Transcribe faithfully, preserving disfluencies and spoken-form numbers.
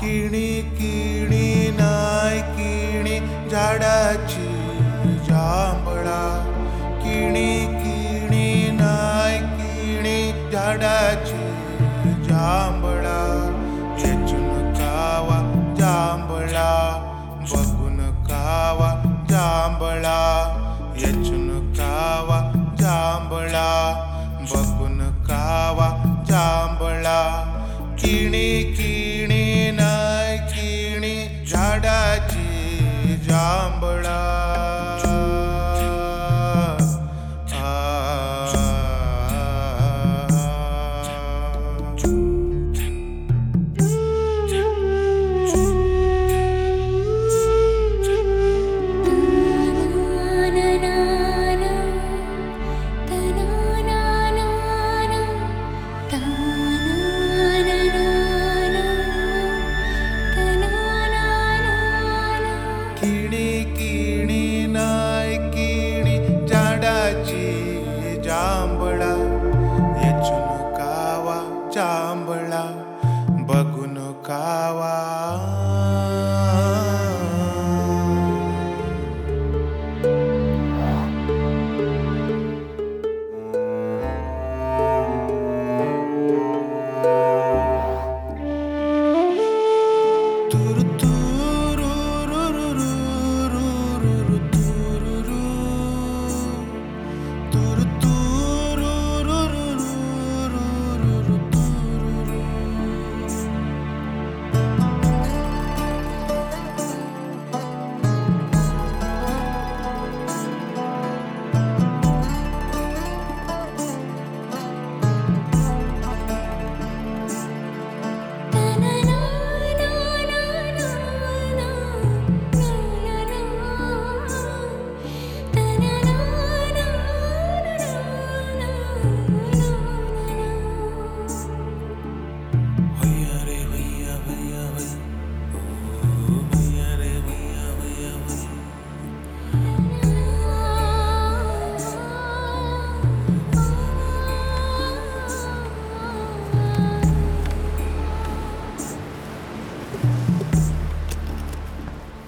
किणी किणी नाय किणी झाडाची जांभळा, किणी किणी नाय किणी झाडाची जांभळा, येचून खावा जांभळा बघून खावा जांभळा, येचून खावा जांभळा बघून खावा जांभळा, किणी किणी नाय किणी झाडाची जांभळा. किणी किणी नाय किणी झाडाची जांभळा, येचून खावा जांभळा बघून खावा. तुरु तुरु रु रु रु रु रु तुरु रु, तुरु तुरु रु रु रु रु रु तुरु रु.